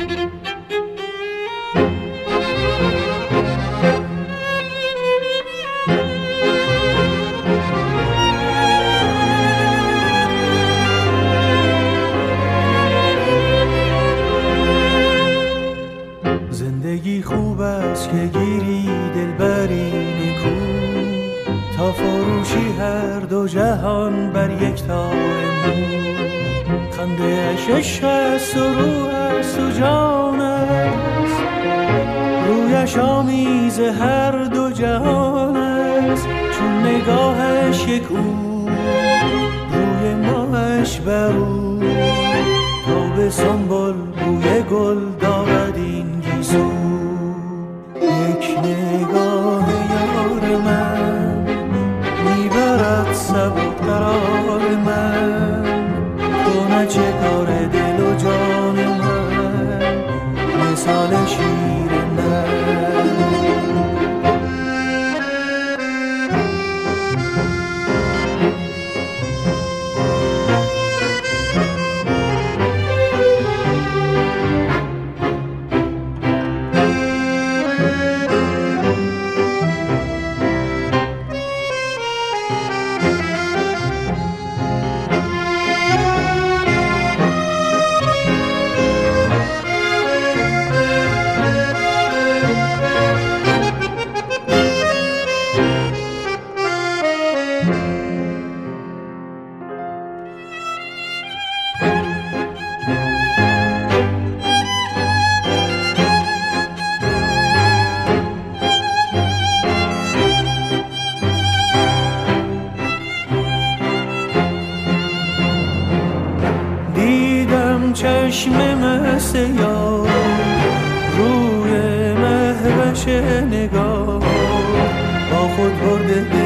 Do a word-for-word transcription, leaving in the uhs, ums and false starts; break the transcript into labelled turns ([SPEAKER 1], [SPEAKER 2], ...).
[SPEAKER 1] زندگی خوب است که گیری دلبری نیکو، تا فروشی هر دو جهان بر یک تار مو. خنده اش عشق است و روح است و جان است، رویش آمیز هر دو جهان است. چون نگاهش یک او، روی ماهش بر او، تا به سنبل بوی گل دارد این گیسو. یک نگاه یار من میبرد سبک قرار من، تو نه چه کار دل و جان من، مثال شیر من. چشم مست یار روی مهوش نگاه، با خود برده